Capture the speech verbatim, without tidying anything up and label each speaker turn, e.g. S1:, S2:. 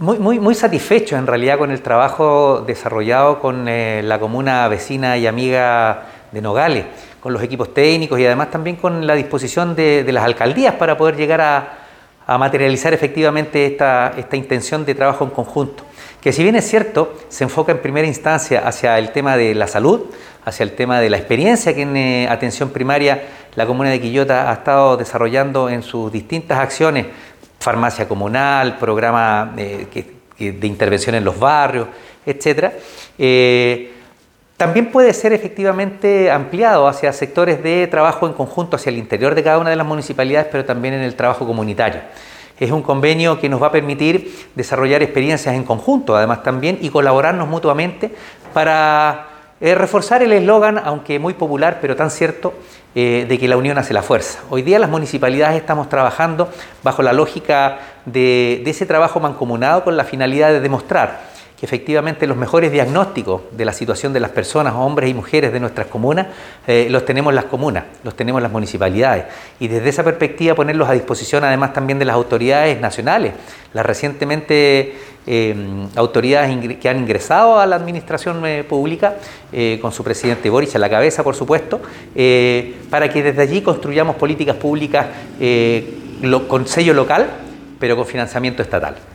S1: Muy, muy, muy satisfechos en realidad con el trabajo desarrollado con eh, la comuna vecina y amiga de Nogales, con los equipos técnicos y además también con la disposición de, de las alcaldías para poder llegar a, a materializar efectivamente esta, esta intención de trabajo en conjunto, que si bien es cierto, se enfoca en primera instancia hacia el tema de la salud, hacia el tema de la experiencia que en eh, atención primaria la comuna de Quillota ha estado desarrollando en sus distintas acciones, farmacia comunal, programa eh, que, que de intervención en los barrios, etcétera. Eh, también puede ser efectivamente ampliado hacia sectores de trabajo en conjunto, hacia el interior de cada una de las municipalidades, pero también en el trabajo comunitario. Es un convenio que nos va a permitir desarrollar experiencias en conjunto, además también, y colaborarnos mutuamente para eh, reforzar el eslogan, aunque muy popular, pero tan cierto, eh, de que la unión hace la fuerza. Hoy día las municipalidades estamos trabajando bajo la lógica de, de ese trabajo mancomunado con la finalidad de demostrar que efectivamente los mejores diagnósticos de la situación de las personas, hombres y mujeres de nuestras comunas, eh, los tenemos las comunas, los tenemos las municipalidades. Y desde esa perspectiva ponerlos a disposición además también de las autoridades nacionales, las recientemente eh, autoridades que han ingresado a la administración eh, pública, eh, con su presidente Boric a la cabeza, por supuesto, eh, para que desde allí construyamos políticas públicas eh, lo, con sello local, pero con financiamiento estatal.